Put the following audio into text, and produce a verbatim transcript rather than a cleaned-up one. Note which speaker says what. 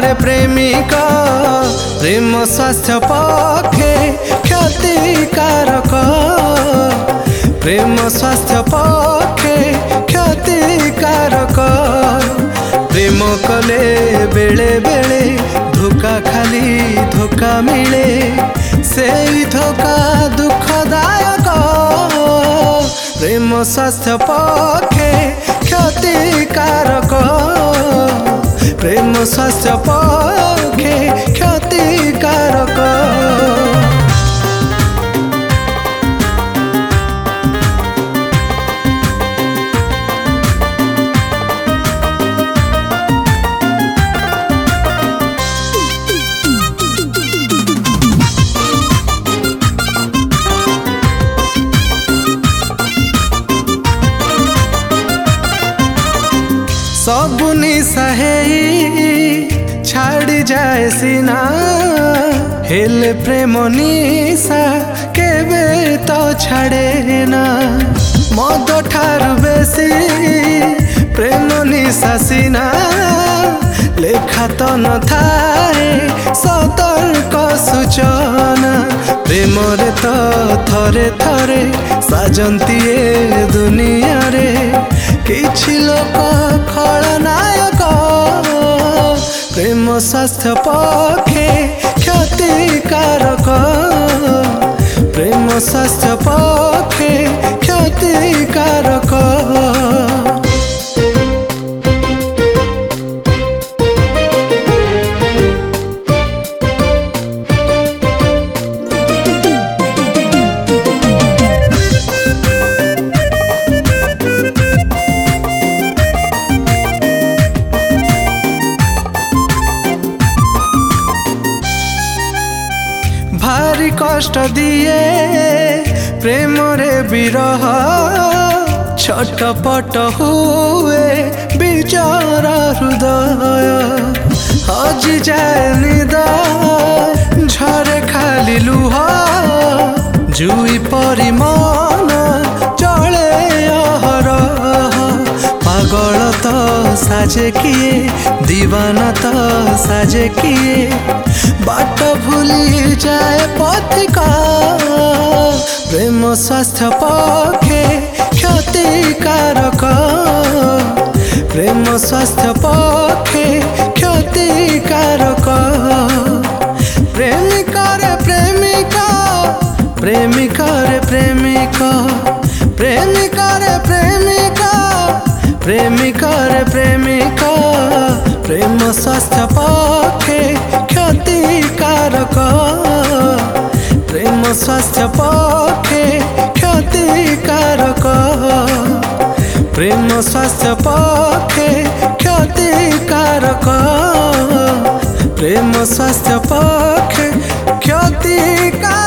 Speaker 1: करे प्रेमिक प्रेम स्वास्थ्य पक्षे क्षतिकारक प्रेम स्वास्थ्य पक्षे क्षतिकारक प्रेम कले बेले बेले धोखा खाली धोखा मिले से धोखा दुखदायक प्रेम स्वास्थ्य पक्षे क्षतिकारक प्रेम स्वास्थ्य पक्षे क्षतिकारक। सब निशा छाड़ी जाए सीना हेले प्रेम निशा केबे तो छाड़े ना मद ठारू बेसी प्रेम निशा सीना लेखा तो न थाए सतर्क सूचना प्रेम रे तो थरे थरे साजंती ए दुनिया रे किछि लोक खलनायक प्रेम स्वास्थ्य पक्षे क्षतिकारक प्रेम स्वास्थ्य पक्षे क्षतिकारक। भारी कष्ट दिए प्रेम रे विरह छटपट हुए विचार हृदय हजि जाए निद झरे खाली लुह जुई परी मन चले अहरह पागल तो साजे किए दीवाना तो साजे किए बाट भूली जाए पथिक प्रेम स्वास्थ्य पक्षे क्षतिकारक प्रेम स्वास्थ्य पक्षे क्षतिकारक प्रेमिक रे प्रेमिक प्रेमिक रे प्रेमिक प्रेमिक रे प्रेमिक प्रेमिक रे प्रेमिक प्रेम स्वास्थ्य पक्षे क्षतिकारक प्रेम स्वास्थ्य पक्षे क्षतिकारक प्रेम स्वास्थ्य पक्षे क्षतिकारक प्रेम स्वास्थ्य पक्षे क्षतिकारक।